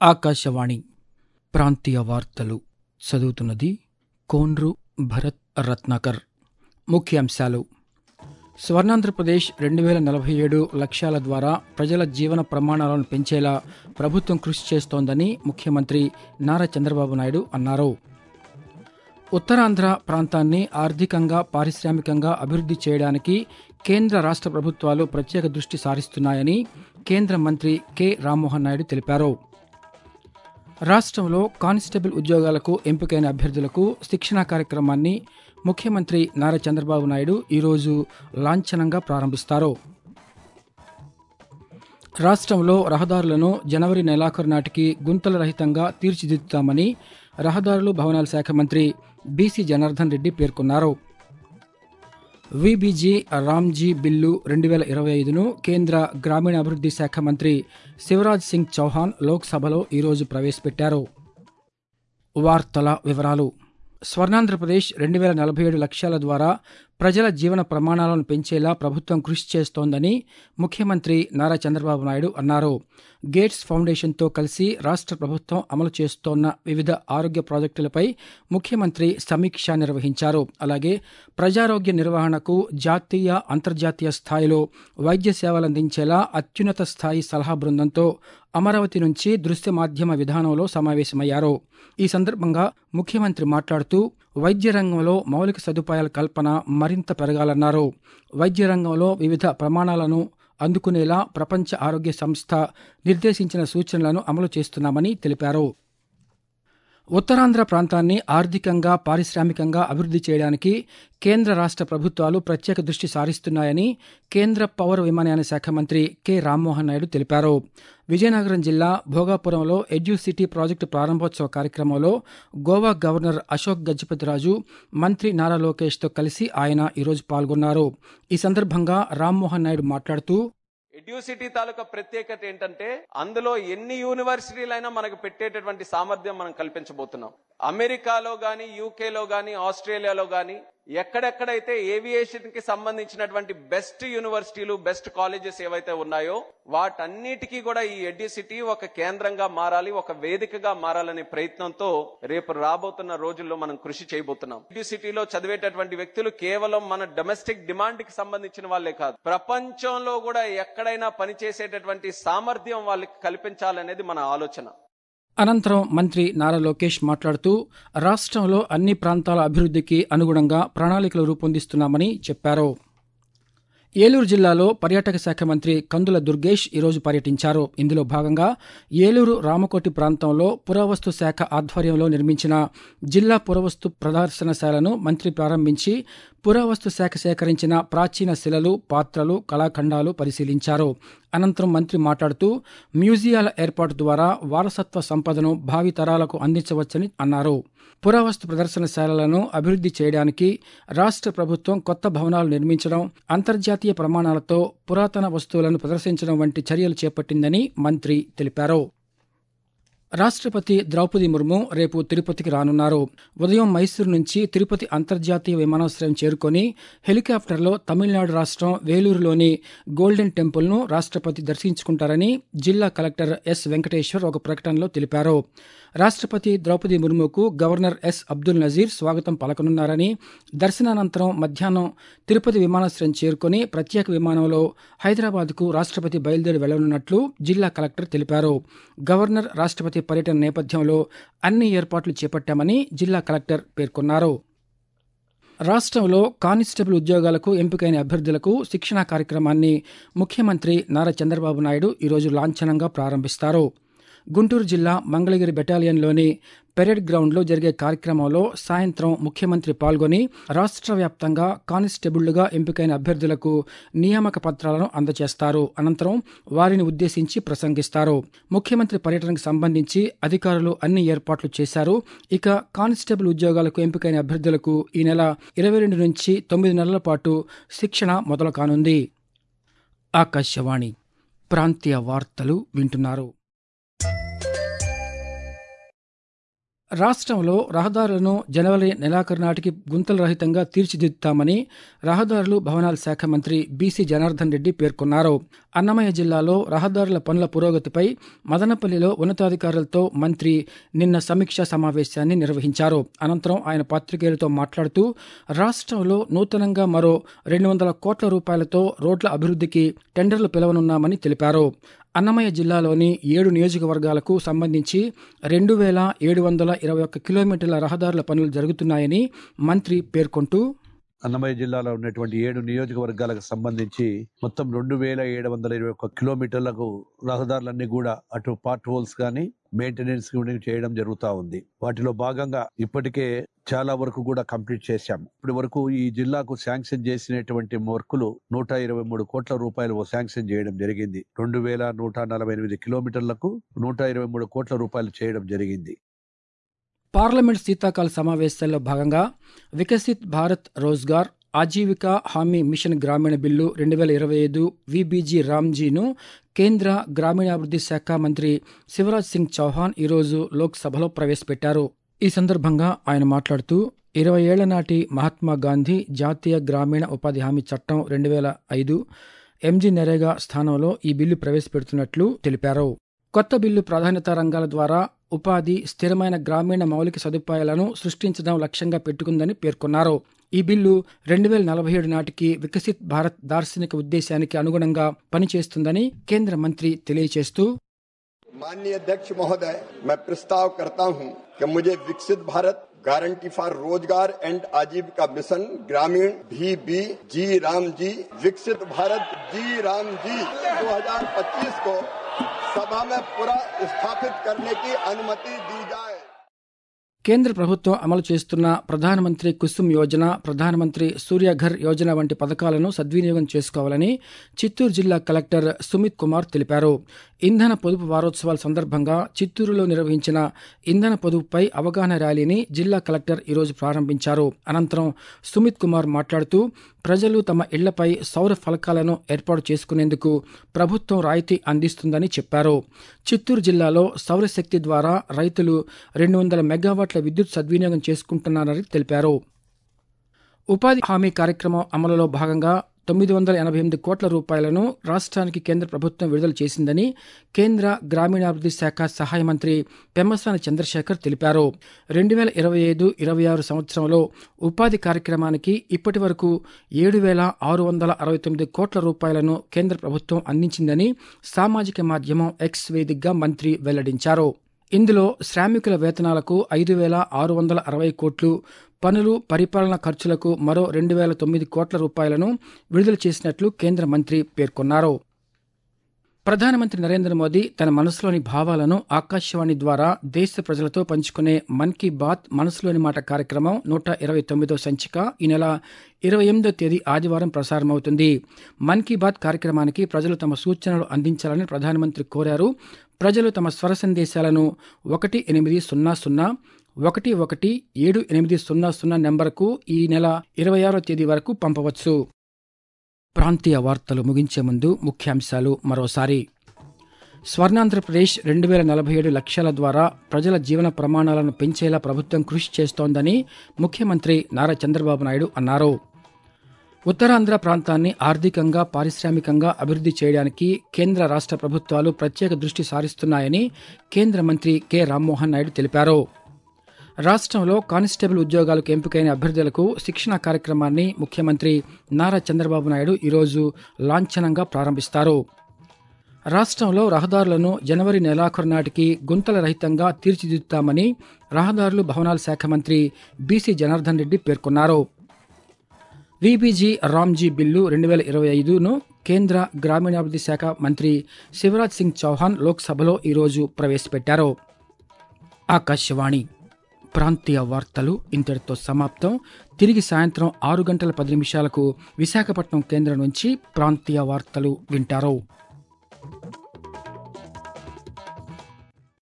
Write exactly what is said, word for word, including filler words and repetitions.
ఆకాశవాణి ప్రాంతీయ వార్తలు చదువుతున్నది కోన్రు భరత్ రత్నాకర్. ముఖ్యాంశాలు: స్వర్ణాంధ్రప్రదేశ్ రెండు వేల నలభై ఏడు లక్ష్యాల ద్వారా ప్రజల జీవన ప్రమాణాలను పెంచేలా ప్రభుత్వం కృషి చేస్తోందని ముఖ్యమంత్రి నారా చంద్రబాబు నాయుడు అన్నారు. ఉత్తరాంధ్ర ప్రాంతాన్ని ఆర్థికంగా, పారిశ్రామికంగా అభివృద్ధి చేయడానికి కేంద్ర రాష్ట్ర ప్రభుత్వాలు ప్రత్యేక దృష్టి సారిస్తున్నాయని కేంద్ర మంత్రి కె రామ్మోహన్ నాయుడు తెలిపారు. రాష్ట్రంలో కానిస్టేబుల్ ఉద్యోగాలకు ఎంపికైన అభ్యర్థులకు శిక్షణా కార్యక్రమాన్ని ముఖ్యమంత్రి నారా చంద్రబాబు నాయుడు ఈరోజు లాంఛనంగా ప్రారంభిస్తారు. రాష్ట్రంలో రహదారులను జనవరి నెలాఖరు నాటికి గుంతల రహితంగా తీర్చిదిద్దుతామని రహదారులు, భవనాల శాఖ మంత్రి బీసీ జనార్దన్ రెడ్డి పేర్కొన్నారు. వీబీజీ రామ్జీ బిల్లు రెండు వేల ఇరవై ఐదును కేంద్ర గ్రామీణాభివృద్ధి శాఖ మంత్రి శివరాజ్ సింగ్ చౌహాన్ లోక్సభలో ఈరోజు ప్రవేశపెట్టారు. వార్తల వివరాలు: స్వర్ణాంధ్రప్రదేశ్ రెండు వేల నలభై ఏడు లక్ష్యాల ద్వారా ప్రజల జీవన ప్రమాణాలను పెంచేలా ప్రభుత్వం కృషి చేస్తోందని ముఖ్యమంత్రి నారా చంద్రబాబు నాయుడు అన్నారు. గేట్స్ ఫౌండేషన్తో కలిసి రాష్ట్ర ప్రభుత్వం అమలు చేస్తోన్న వివిధ ఆరోగ్య ప్రాజెక్టులపై ముఖ్యమంత్రి సమీక్ష నిర్వహించారు. అలాగే ప్రజారోగ్య నిర్వహణకు జాతీయ, అంతర్జాతీయ స్థాయిలో వైద్య సేవలందించేలా అత్యున్నత స్థాయి సలహా బృందంతో అమరావతి నుంచి దృశ్య మాధ్యమ విధానంలో సమావేశమయ్యారు. ఈ సందర్భంగా ముఖ్యమంత్రి మాట్లాడుతూ వైద్య రంగంలో మౌలిక సదుపాయాల కల్పన మరింత పెరగాలన్నారు. వైద్య రంగంలో వివిధ ప్రమాణాలను అందుకునేలా ప్రపంచ ఆరోగ్య సంస్థ నిర్దేశించిన సూచనలను అమలు చేస్తున్నామని తెలిపారు. ఉత్తరాంధ్ర ప్రాంతాన్ని ఆర్థికంగా, పారిశ్రామికంగా అభివృద్ధి చేయడానికి కేంద్ర రాష్ట్ర ప్రభుత్వాలు ప్రత్యేక దృష్టి సారిస్తున్నాయని కేంద్ర పౌర విమానయాన శాఖ మంత్రి కె రామ్మోహన్ నాయుడు తెలిపారు. విజయనగరం జిల్లా భోగాపురంలో ఎడ్యుసిటీ ప్రాజెక్టు ప్రారంభోత్సవ కార్యక్రమంలో గోవా గవర్నర్ అశోక్ గజపతిరాజు, మంత్రి నారా లోకేష్తో కలిసి ఆయన ఈరోజు పాల్గొన్నారు. ఈ సందర్భంగా రామ్మోహన్ నాయుడు మాట్లాడుతూ, ఎడ్యుసిటీ తాలూకా ప్రత్యేకత ఏంటంటే అందులో ఎన్ని యూనివర్సిటీలైనా మనకు పెట్టేటటువంటి సామర్థ్యం మనం కల్పించబోతున్నాం. అమెరికాలో గాని, యూకేలో గాని, ఆస్ట్రేలియాలో గాని ఎక్కడెక్కడైతే ఏవియేషన్ కి సంబంధించినటువంటి బెస్ట్ యూనివర్సిటీలు, బెస్ట్ కాలేజెస్ ఏవైతే ఉన్నాయో వాటన్నిటికీ కూడా ఈ ఎడ్యుసిటీ ఒక కేంద్రంగా మారాలి, ఒక వేదికగా మారాలనే ప్రయత్నంతో రేపు రాబోతున్న రోజుల్లో మనం కృషి చేయబోతున్నాం. ఎడ్యుసిటీలో చదివేటటువంటి వ్యక్తులు కేవలం మన డొమెస్టిక్ డిమాండ్ కి సంబంధించిన వాళ్ళే కాదు, ప్రపంచంలో కూడా ఎక్కడైనా పనిచేసేటటువంటి సామర్థ్యం వాళ్ళకి కల్పించాలనేది మన ఆలోచన. అనంతరం మంత్రి నారా లోకేష్ మాట్లాడుతూ రాష్ట్రంలో అన్ని ప్రాంతాల అభివృద్ధికి అనుగుణంగా ప్రణాళికలు రూపొందిస్తున్నామని చెప్పారు. ఏలూరు జిల్లాలో పర్యాటక శాఖ మంత్రి కందుల దుర్గేష్ ఈరోజు పర్యటించారు. ఇందులో భాగంగా ఏలూరు రామకోటి ప్రాంతంలో పురావస్తు శాఖ ఆధ్వర్యంలో నిర్మించిన జిల్లా పురావస్తు ప్రదర్శనశాలను మంత్రి ప్రారంభించి పురావస్తు శాఖ సేకరించిన ప్రాచీన శిలలు, పాత్రలు, కళాఖండాలు పరిశీలించారు. అనంతరం మంత్రి మాట్లాడుతూ మ్యూజియాల ఏర్పాటు ద్వారా వారసత్వ సంపదను భావితరాలకు అందించవచ్చని అన్నారు. పురావస్తు ప్రదర్శనశాలలను అభివృద్ధి చేయడానికి రాష్ట్ర ప్రభుత్వం కొత్త భవనాలు నిర్మించడం, అంతర్జాతీయ ప్రమాణాలతో పురాతన వస్తువులను ప్రదర్శించడం వంటి చర్యలు చేపట్టిందని మంత్రి తెలిపారు. రాష్ట్రపతి ద్రౌపది ముర్ము రేపు తిరుపతికి రానున్నారు. ఉదయం మైసూరు నుంచి తిరుపతి అంతర్జాతీయ విమానాశ్రయం చేరుకొని హెలికాప్టర్లో తమిళనాడు రాష్ట్రం వేలూరులోని గోల్డెన్ టెంపుల్ను రాష్ట్రపతి దర్శించుకుంటారని జిల్లా కలెక్టర్ ఎస్ వెంకటేశ్వర్ ఒక ప్రకటనలో తెలిపారు. రాష్ట్రపతి ద్రౌపది ముర్ముకు గవర్నర్ ఎస్ అబ్దుల్ నజీర్ స్వాగతం పలకనున్నారని, దర్శనానంతరం మధ్యాహ్నం తిరుపతి విమానాశ్రయం చేరుకొని ప్రత్యేక విమానంలో హైదరాబాద్కు రాష్ట్రపతి బయలుదేరి వెళ్లనున్నట్లు జిల్లా కలెక్టర్ తెలిపారు. గవర్నర్, రాష్ట్రపతి పర్యటన నేపథ్యంలో అన్ని ఏర్పాట్లు చేపట్టామని జిల్లా కలెక్టర్ పేర్కొన్నారు. రాష్ట్రంలో కానిస్టేబుల్ ఉద్యోగాలకు ఎంపికైన అభ్యర్థులకు శిక్షణా కార్యక్రమాన్ని ముఖ్యమంత్రి నారా చంద్రబాబు నాయుడు ఈరోజు లాంఛనంగా ప్రారంభిస్తారు. గుంటూరు జిల్లా మంగళగిరి బెటాలియన్లోని పెరేడ్ గ్రౌండ్లో జరిగే కార్యక్రమంలో సాయంత్రం ముఖ్యమంత్రి పాల్గొని రాష్ట్ర వ్యాప్తంగా కానిస్టేబుళ్లుగా ఎంపికైన అభ్యర్థులకు నియామక పత్రాలను అందజేస్తారు. అనంతరం వారిని ఉద్దేశించి ప్రసంగిస్తారు. ముఖ్యమంత్రి పర్యటనకు సంబంధించి అధికారులు అన్ని ఏర్పాట్లు చేశారు. ఇక కానిస్టేబుల్ ఉద్యోగాలకు ఎంపికైన అభ్యర్థులకు ఈ నెల ఇరవై రెండు నుంచి తొమ్మిది నెలల పాటు శిక్షణ మొదలు కానుంది. ఆకాశవాణి ప్రాంతీయ వార్తలు వింటున్నారు. రాష్ట్రంలో రహదారులను జనవరి నెలాఖరు నాటికి గుంతల రహితంగా తీర్చిదిద్దుతామని రహదారులు భవనాల శాఖ మంత్రి బీసీ జనార్దన్ రెడ్డి పేర్కొన్నారు. అన్నమయ్య జిల్లాలో రహదారుల పనుల పురోగతిపై మదనపల్లిలో ఉన్నతాధికారులతో మంత్రి నిన్న సమీక్షా సమావేశాన్ని నిర్వహించారు. అనంతరం ఆయన పాత్రికేయులతో మాట్లాడుతూ రాష్ట్రంలో నూతనంగా మరో రెండు వందల కోట్ల రూపాయలతో రోడ్ల అభివృద్ధికి టెండర్లు పిలవనున్నామని తెలిపారు. అన్నమయ్య జిల్లాలోని ఏడు నియోజకవర్గాలకు సంబంధించి రెండు వేల ఏడు వందల ఇరవై ఒక్క కిలోమీటర్ల రహదారుల పనులు జరుగుతున్నాయని మంత్రి పేర్కొంటూ అన్నమయ్య జిల్లాలో ఉన్నటువంటి ఏడు నియోజకవర్గాలకు సంబంధించి మొత్తం రెండు వేల ఏడు వందల ఇరవై ఒక్క కిలోమీటర్లకు రహదారులన్నీ కూడా అటు పార్ట్ హోల్స్ కానీ మెయింటెనెన్స్ చేయడం జరుగుతూ ఉంది. వాటిలో భాగంగా ఇప్పటికే చాలా వరకు కూడా కంప్లీట్ చేశాం. ఇప్పటి వరకు ఈ జిల్లాకు శాంక్షన్ చేసినటువంటి వర్కులు నూట ఇరవై మూడు కోట్ల రూపాయలు శాంక్షన్ చేయడం జరిగింది. రెండు వేల నూట నలభై ఎనిమిది కిలోమీటర్లకు నూట ఇరవై మూడు కోట్ల రూపాయలు చేయడం జరిగింది. పార్లమెంట్ శీతాకాల సమావేశాల్లో భాగంగా వికసిత్ భారత్ రోజ్గార్ ఆజీవికా హామీ మిషన్ గ్రామీణ బిల్లు రెండు వేల ఇరవై ఐదు విబీజీ రామ్జీను కేంద్ర గ్రామీణాభివృద్ధి శాఖ మంత్రి శివరాజ్ సింగ్ చౌహాన్ ఈరోజు లోక్సభలో ప్రవేశపెట్టారు. ఈ సందర్భంగా ఆయన మాట్లాడుతూ ఇరవై ఏళ్ల నాటి మహాత్మా గాంధీ జాతీయ గ్రామీణ ఉపాధి హామీ చట్టం రెండు వేల ఐదు ఎంజీ నరేగా స్థానంలో ఈ బిల్లు ప్రవేశపెడుతున్నట్లు తెలిపారు. కొత్త బిల్లు ప్రాధాన్యతా రంగాల ద్వారా ఉపాధి, స్థిరమైన గ్రామీణ మౌలిక సదుపాయాలను సృష్టించడం లక్ష్యంగా పెట్టుకుందని పేర్కొన్నారు. ఈ బిల్లు రెండు వేల నలభై ఏడు నాటికి వికసిత్ భారత్ దార్శనిక ఉద్దేశానికి అనుగుణంగా పనిచేస్తుందని కేంద్ర మంత్రి తెలియజేస్తూ माननीय अध्यक्ष महोदय, मैं प्रस्ताव करता हूं कि मुझे Viksit Bharat guarantee for Rozgar and Aajeevika mission Gramin भी बी जी राम जी विकसित भारत जी राम जी दो हज़ार पच्चीस को सभा में पूरा स्थापित करने की अनुमति दी जाए. కేంద్ర ప్రభుత్వం అమలు చేస్తున్న ప్రధానమంత్రి కుసుమ్ యోజన, ప్రధానమంత్రి సూర్యఘర్ యోజన వంటి పథకాలను సద్వినియోగం చేసుకోవాలని చిత్తూరు జిల్లా కలెక్టర్ సుమిత్ కుమార్ తెలిపారు. ఇంధన పొదుపు వారోత్సవాల సందర్భంగా చిత్తూరులో నిర్వహించిన ఇంధన పొదుపుపై అవగాహన ర్యాలీని జిల్లా కలెక్టర్ ఈరోజు ప్రారంభించారు. అనంతరం సుమిత్ కుమార్ మాట్లాడుతూ ప్రజలు తమ ఇళ్లపై సౌర ఫలకాలను ఏర్పాటు చేసుకునేందుకు ప్రభుత్వం రాయితీ అందిస్తుందని చెప్పారు. చిత్తూరు జిల్లాలో సౌరశక్తి ద్వారా రైతులు రెండు వందల మెగావాట్ల విద్యుత్ సద్వినియోగం చేసుకుంటున్నారని తెలిపారు. ఉపాధి హామీ కార్యక్రమం అమలులో భాగంగా తొమ్మిది వందల ఎనభై ఎనిమిది కోట్ల రూపాయలను రాష్ట్రానికి కేంద్ర ప్రభుత్వం విడుదల చేసిందని కేంద్ర గ్రామీణాభివృద్ధి శాఖ సహాయ మంత్రి పెమ్మసాని చంద్రశేఖర్ తెలిపారు. రెండు వేల ఇరవై ఐదు ఇరవై ఆరు సంవత్సరంలో ఉపాధి కార్యక్రమానికి ఇప్పటి వరకు ఏడు వేల ఆరు వందల అరవై తొమ్మిది కోట్ల రూపాయలను కేంద్ర ప్రభుత్వం అందించిందని సామాజిక మాధ్యమం ఎక్స్ వేదికగా మంత్రి వెల్లడించారు. ఇందులో శ్రామికుల వేతనాలకు ఐదు వేల ఆరు వందల అరవై కోట్లు, పనులు, పరిపాలన ఖర్చులకు మరో రెండు వేల తొమ్మిది కోట్ల రూపాయలను విడుదల చేసినట్లు కేంద్ర మంత్రి పేర్కొన్నారు. ప్రధానమంత్రి నరేంద్ర మోదీ తన మనసులోని భావాలను ఆకాశవాణి ద్వారా దేశ ప్రజలతో పంచుకునే మన్ కీ బాత్ మనసులోని మాట కార్యక్రమం నూట ఇరవై తొమ్మిదో సంచిక ఈ నెల ఇరవై ఎనిమిదో తేదీ ఆదివారం ప్రసారమవుతుంది. మన్ కీ బాత్ కార్యక్రమానికి ప్రజలు తమ సూచనలు అందించాలని ప్రధానమంత్రి కోరారు. ప్రజలు తమ స్వర సందేశాలను ఒకటి ఎనిమిది సున్నా సున్నా ఒకటి ఒకటి ఏడు ఎనిమిది సున్నా సున్నా నెంబర్కు ఈ నెల ఇరవై ఆరో తేదీ వరకు పంపవచ్చు. ప్రాంతీయ వార్తలు ముగించే ముందు ముఖ్యాంశాలు మరోసారి. స్వర్ణాంధ్రప్రదేశ్ రెండు వేల నలభై ఏడు లక్ష్యాల ద్వారా ప్రజల జీవన ప్రమాణాలను పెంచేలా ప్రభుత్వం కృషి చేస్తోందని ముఖ్యమంత్రి నారా చంద్రబాబు నాయుడు అన్నారు. ఉత్తరాంధ్ర ప్రాంతాన్ని ఆర్థికంగా, పారిశ్రామికంగా అభివృద్ధి చేయడానికి కేంద్ర రాష్ట్ర ప్రభుత్వాలు ప్రత్యేక దృష్టి సారిస్తున్నాయని కేంద్ర మంత్రి కె రామ్మోహన్ నాయుడు తెలిపారు. రాష్ట్రంలో కానిస్టేబుల్ ఉద్యోగాలకు ఎంపికైన అభ్యర్థులకు శిక్షణా కార్యక్రమాన్ని ముఖ్యమంత్రి నారా చంద్రబాబు నాయుడు ఈరోజు లాంఛనంగా ప్రారంభిస్తారు. రాష్ట్రంలో రహదారులను జనవరి నెలాఖరు నాటికి గుంతల రహితంగా తీర్చిదిద్దుతామని రహదారులు భవనాల శాఖ మంత్రి బీసీ జనార్దన్ రెడ్డి పేర్కొన్నారు. విబీజీ రామ్జీ బిల్లు రెండు వేల ఇరవై ఐదును కేంద్ర గ్రామీణాభివృద్ధి శాఖ మంత్రి శివరాజ్ సింగ్ చౌహాన్ లోక్సభలో ఈరోజు ప్రవేశపెట్టారు. ఆకాశవాణి ప్రాంతీయ వార్తలు ఇంతటితో సమాప్తం. తిరిగి సాయంత్రం ఆరు గంటల పది నిమిషాలకు విశాఖపట్నం కేంద్రం నుంచి ప్రాంతీయ వార్తలు వింటారు.